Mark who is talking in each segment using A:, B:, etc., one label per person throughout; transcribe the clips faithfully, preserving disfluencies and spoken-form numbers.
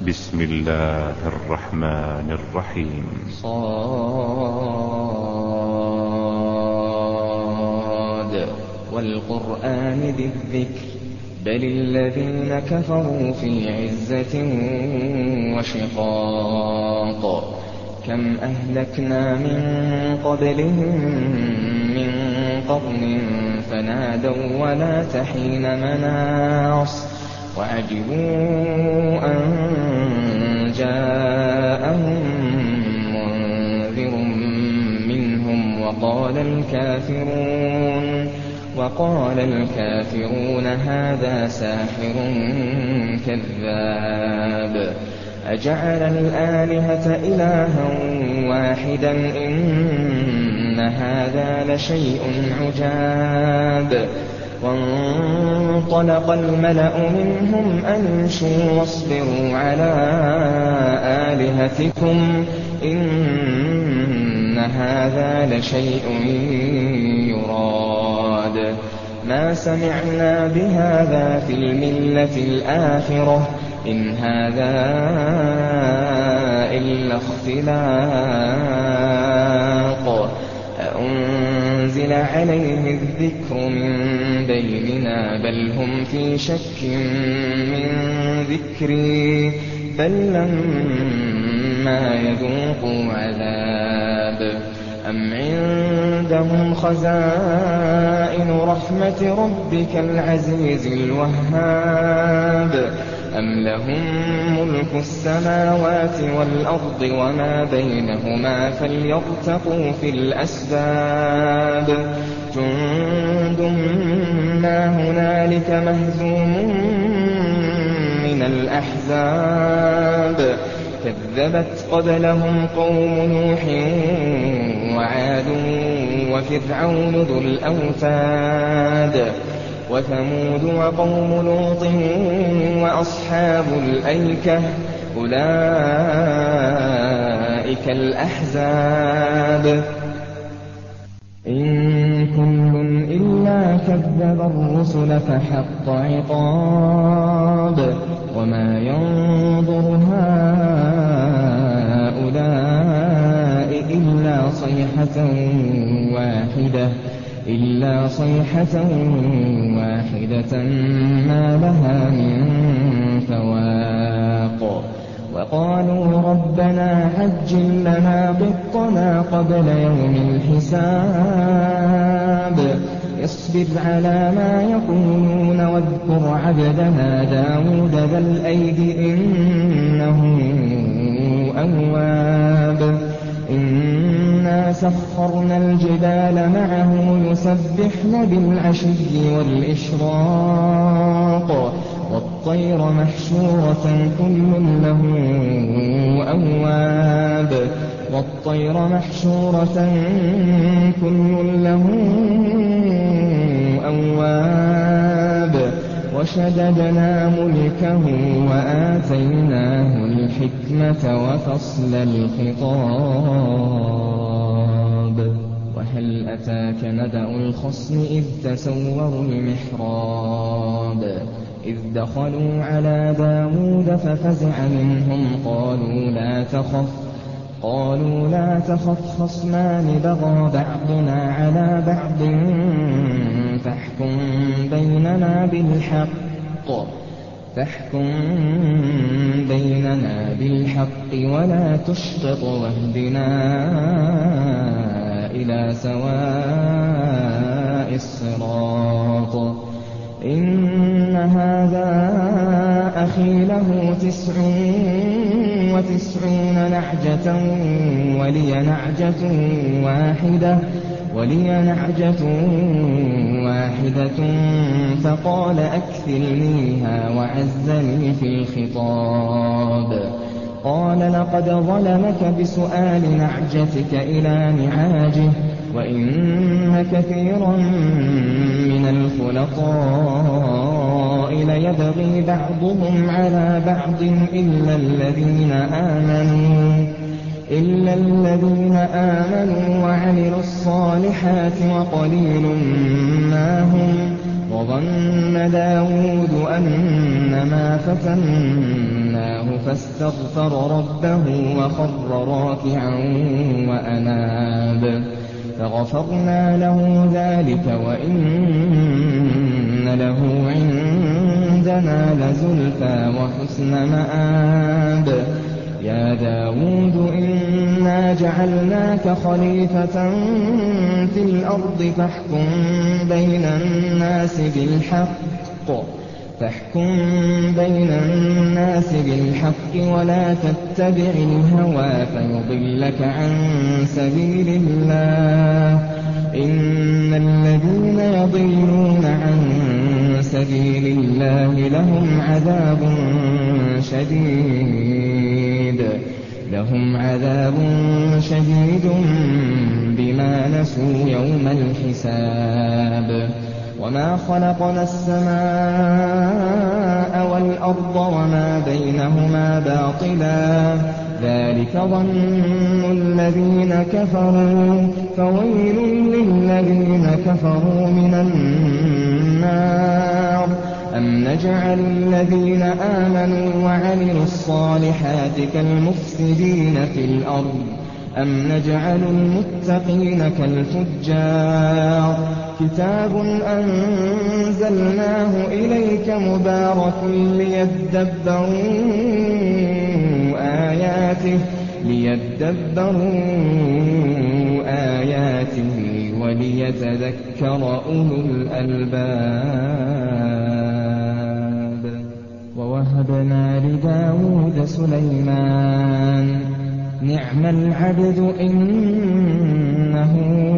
A: بسم الله الرحمن الرحيم.
B: صاد والقرآن ذي الذكر بل الذين كفروا في عزة وشقاق كم أهلكنا من قبلهم من قرن فنادوا ولا تحين مناص وعجبوا أن جاءهم منذر منهم وقال الكافرون وقال الكافرون هذا ساحر كذاب أجعل الآلهة إلها واحدا إن هذا لشيء عجاب وانطلق الملأ منهم أن امشوا واصبروا على آلهتكم إن هذا لشيء يراد ما سمعنا بهذا في الملة الآخرة إن هذا إلا اختلاق أأنزل عليه الذكر من بيننا بل هم في شك من ذكري بل لما يذوقوا عذاب أم عندهم خزائن رحمة ربك العزيز الوهاب أم لهم ملك السماوات والأرض وما بينهما فليرتقوا في الأسباب جند ما هنالك مهزوم من الأحزاب كذبت قبلهم قوم نوح وعاد وفرعون ذو الأوتاد وثمود وقوم لوط وأصحاب الأيكة أولئك الأحزاب إن كل إلا كذب الرسل فحق عقاب وما ينظر هؤلاء إلا صيحة واحدة إلا صيحة واحدة ما لها من فواق وقالوا ربنا عجل لنا قطنا قبل يوم الحساب اصبر على ما يقولون واذكر عبدنا داود ذا الأيد إنه أواب إنا سخرنا الجبال معه يسبحن بالعشي والإشراق والطير محشورة كل له أواب والطير محشورة كل له أواب وشددنا ملكه وآتيناه الحكمة وفصل الخطاب وهل أتاك نبأ الخصم إذ تسوروا المحراب إذ دخلوا على داود ففزع منهم قالوا لا تخف قالوا لا تخف خصمان بغى بعضنا على بعض فاحكم بيننا بالحق فاحكم بيننا بالحق ولا تشطط واهدنا إلى سواء الصراط إن هذا أخي له تسع وتسعون نعجة ولي نعجة واحدة ولي نعجة واحدة فقال أكفلنيها وعزني في الخطاب قال لقد ظلمك بسؤال نعجتك إلى نعاجه وإن كثيرا من الخلطاء ليبغي بعضهم على بعض إلا الذين آمنوا إلا الذين آمنوا وعملوا الصالحات وقليل ما هم وظن داود أنما ففتناه فاستغفر ربه وخر راكعا وأناب فغفرنا له ذلك وإن له عندنا لزلفى وحسن مآب يا داود إنا جعلناك خليفة في الأرض فاحكم بين الناس بالحق فاحكم بين الناس بالحق ولا تتبع الهوى فيضلك عن سبيل الله إن الذين يضلون عن سبيل الله لهم عذاب شديد لهم عذاب شديد بما نسوا يوم الحساب وما خلقنا السماء والأرض وما بينهما باطلا ذلك ظن الذين كفروا فويل للذين كفروا من النار أم نجعل الذين آمنوا وعملوا الصالحات كالمفسدين في الأرض أم نجعل المتقين كالفجار كتاب أنزلناه إليك مبارك ليدبروا آياته ليدبروا آياته وليتذكر أولو الألباب ووهبنا لداود سليمان نعم العبد إنه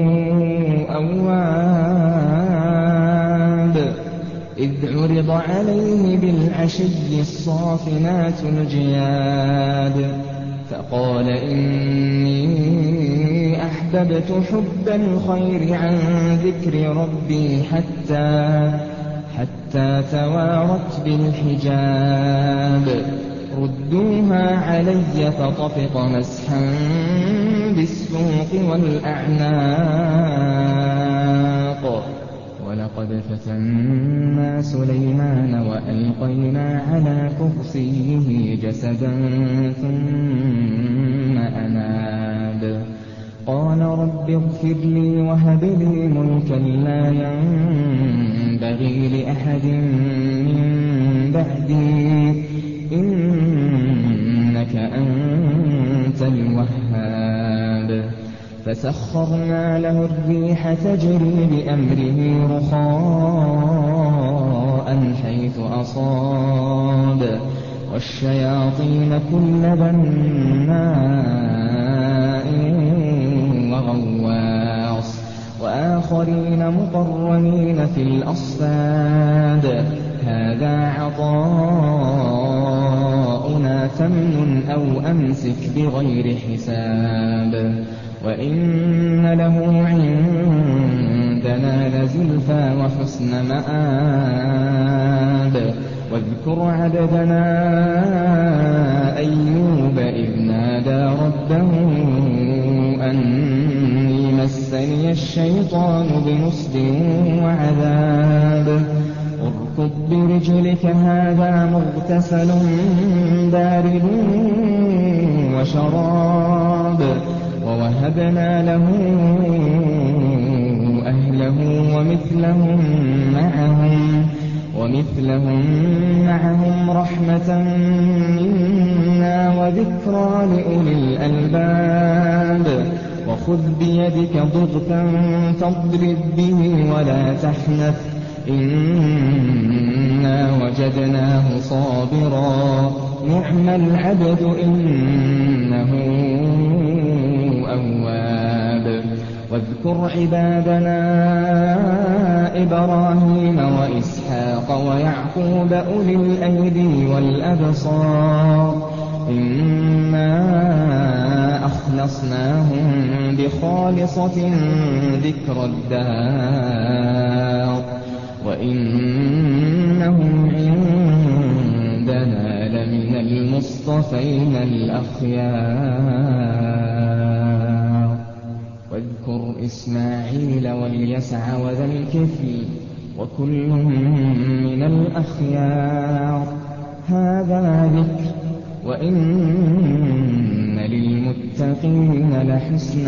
B: أواب إذ عرض عليه بالعشي الصافنات الجياد فقال إني أحببت حب الخير عن ذكر ربي حتى حتى توارت بالحجاب ردوها علي فطفق مسحا بالسوق والأعناق ولقد فتنا سليمان وألقينا على كرسيه جسدا ثم أناب قال رب اغفر لي وهب لي ملكا لا ينبغي لأحد من بعدي إنك أنت الوهاب فسخرنا له الريح تجري بأمره رخاء حيث أصاب والشياطين كل بناء وغواص وآخرين مقرنين في الأصفاد هذا عطاؤنا فامنن أو أمسك بغير حساب وإن له عندنا لزلفى وحسن مآب واذكر عبدنا أيوب إذ نادى ربه أني مسني الشيطان بنصب وعذاب اركض برجلك هذا مغتسل بارد وشراب ووهبنا له أهله ومثلهم معهم ومثلهم معهم رحمة منا وذكرى لأولي الألباب وخذ بيدك ضغثا فاضرب به ولا تحنث إنا وجدناه صابرا نعم العبد إنه أواب واذكر عبادنا إبراهيم وإسحاق ويعقوب أولي الأيدي والأبصار إنا أخلصناهم بخالصة ذكر الدار وإنهم عندنا لمن المصطفين الأخيار واذكر إسماعيل واليسع وذا الكفل وكل من الأخيار هَٰذَا ذِكْرٌ وَإِنَّ لِلْمُتَّقِينَ لَحُسْنَ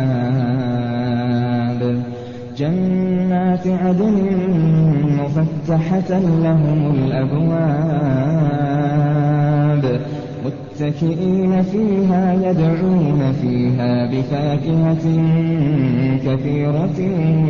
B: مَآبٍ جَنَّاتِ عَدْنٍ مُّفَتَّحَةً لَّهُمُ الْأَبْوَابُ مُتَّكِئِينَ فِيهَا يَدْعُونَ فِيهَا بِفَاكِهَةٍ كَثِيرَةٍ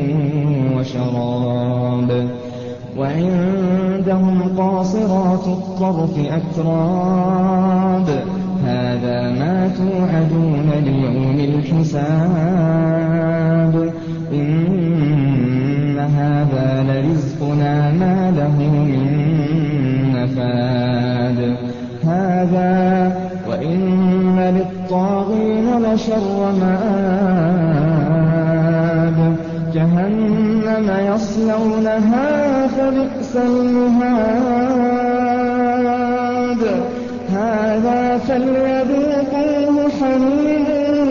B: وَشَرَابٍ وَعِندَهُمْ قَاصِرَاتُ الطَّرْفِ أَتْرَابٌ هَٰذَا مَا تُوعَدُونَ لِيَوْمِ الْحِسَابِ إِنَّ هَٰذَا لَرِزْقُنَا مَا لَهُ مِن نَّفَادٍ هَٰذَا وَإِنَّ لِلطَّاغِينَ لَشَرَّ مَآبٍ جَهَنَّمَ يَصْلَوْنَهَا فَبِئْسَ الْمِهَادُ هَٰذَا فَلْيَذُوقُوهُ حَمِيمٌ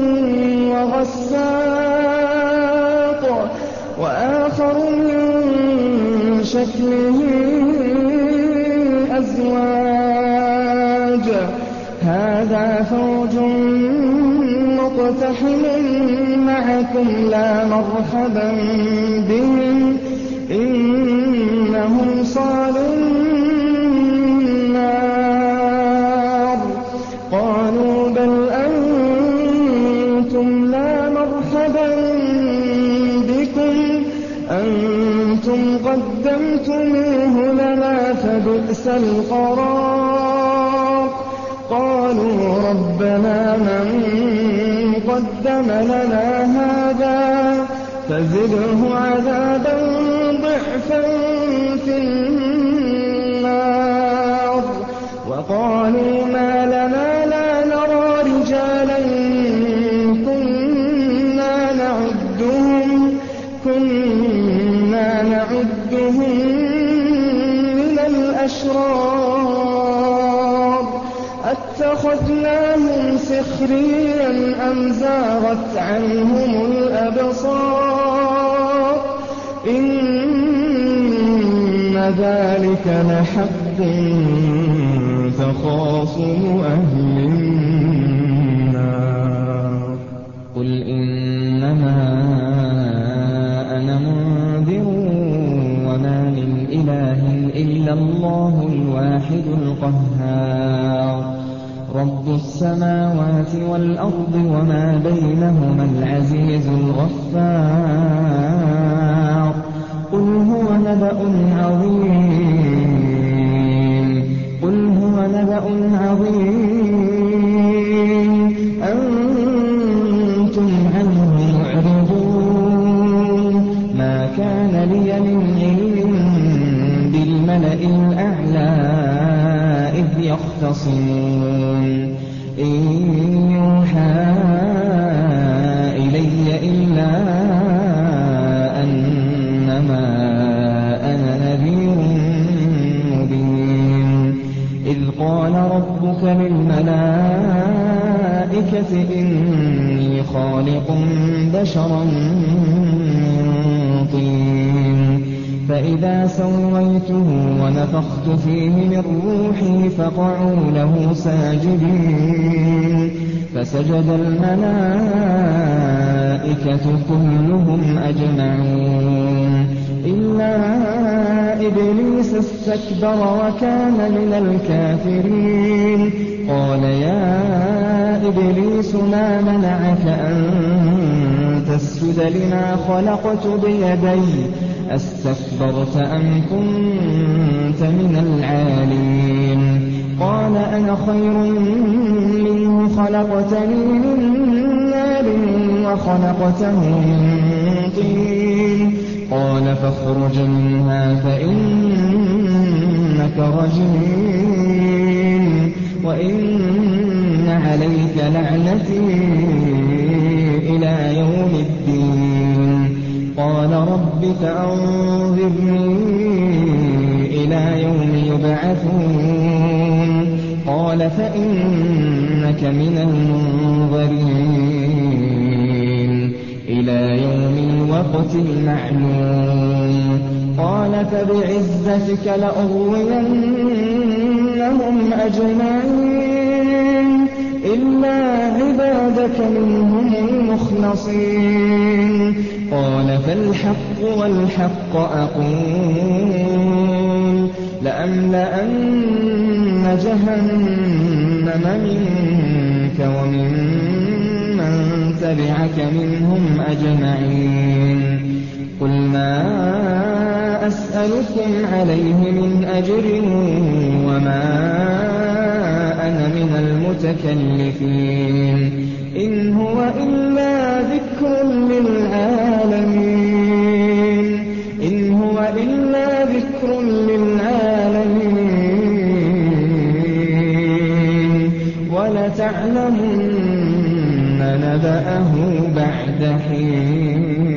B: وَغَسَّاقٌ وَآخَرُ مِن شَكْلِهِ أَزْوَاجٌ هَٰذَا فَوْجٌ مُّقْتَحِمٌ مَّعَكُمْ لَا مَرْحَبًا بِهِمْ إِنَّهُمْ صَالُو النَّارِ قَالُوا بَلْ أَنتُمْ لَا مَرْحَبًا بِكُمْ أَنتُمْ قَدَّمْتُمُوهُ لَنَا فَبِئْسَ الْقَرَارُ قَالُوا رَبَّنَا مَن قَدَّمَ لَنَا هَٰذَا فَزِدْهُ عَذَابًا ضِعْفًا فِي النَّارِ وَقَالُوا مَا لَنَا لَا نَرَىٰ رِجَالًا كُنَّا نَعُدُّهُم كُنَّا نَعُدُّهُم مِّنَ الْأَشْرَارِ أَتَّخَذْنَاهُمْ سِخْرِيًّا أَمْ زَاغَتْ عَنْهُمُ الْأَبْصَارُ إِنَّ ذَٰلِكَ لَحَقٌّ تَخَاصُمُ أَهْلِ النَّارِ قُلْ إِنَّمَا أَنَا مُنذِرٌ وَمَا مِنْ إِلَٰهٍ إِلَّا اللَّهُ الْوَاحِدُ الْقَهَّارُ رَبُّ السَّمَاوَاتِ وَالْأَرْضِ وَمَا بَيْنَهُمَا الْعَزِيزُ الْغَفَّارُ قُلْ هُوَ نَبَأٌ عَظِيمٌ قُلْ هُوَ نَبَأٌ عَظِيمٌ أَنتُمْ عَنْهُ مُعْرِضُونَ مَا كَانَ لِيَ مِنْ عِلْمٍ بِالْمَلَإِ الْأَعْلَىٰ إِذْ يَخْتَصِمُونَ إِن يُوحَىٰ إِلَيَّ إِلَّا أَنَّمَا أَنَا نَذِيرٌ مُّبِينٌ إِذْ قَالَ رَبُّكَ لِلْمَلَائِكَةِ إِنِّي خَالِقٌ بَشَرًا مِّن طِينٍ فَإِذَا سَوَّيْتُهُ وَنَفَخْتُ فِيهِ مِن رُّوحِي فَقَعُوا لَهُ سَاجِدِينَ فَسَجَدَ الْمَلَائِكَةُ كُلُّهُمْ أَجْمَعُونَ إِلَّا إِبْلِيسَ اسْتَكْبَرَ وَكَانَ مِنَ الْكَافِرِينَ قَالَ يَا إِبْلِيسُ مَا مَنَعَكَ أَن تَسْجُدَ لِمَا خَلَقْتُ بِيَدَيَّ أَسْتَكْبَرْتَ أَمْ كُنتَ مِنَ الْعَالِينَ قَالَ أَنَا خَيْرٌ مِّنْهُ خَلَقْتَنِي مِن نَّارٍ وَخَلَقْتَهُ مِن طِينٍ قَالَ فَاخْرُجْ مِنْهَا فَإِنَّكَ رَجِيمٌ وَإِنَّ عَلَيْكَ لَعْنَتِي إِلَىٰ يَوْمِ الدِّينِ قَالَ رَبِّ فَأَنظِرْنِي إِلَىٰ يَوْمِ يُبْعَثُونَ قَالَ فَإِنَّكَ مِنَ الْمُنظَرِينَ إِلَىٰ يَوْمِ الْوَقْتِ الْمَعْلُومِ قَالَ فَبِعِزَّتِكَ لَأُغْوِيَنَّهُمْ أجمعين إلا عبادك منهم المخلصين قال فالحق والحق أقول لأملأن جهنم منك ومن من تبعك منهم أجمعين قل ما أسألكم عليه من أجر وما أنا من المتكلفين إن هو إلا ذكر للعالمين إن هو إلا ذكر للعالمين ولتعلمن نبأه بعد حين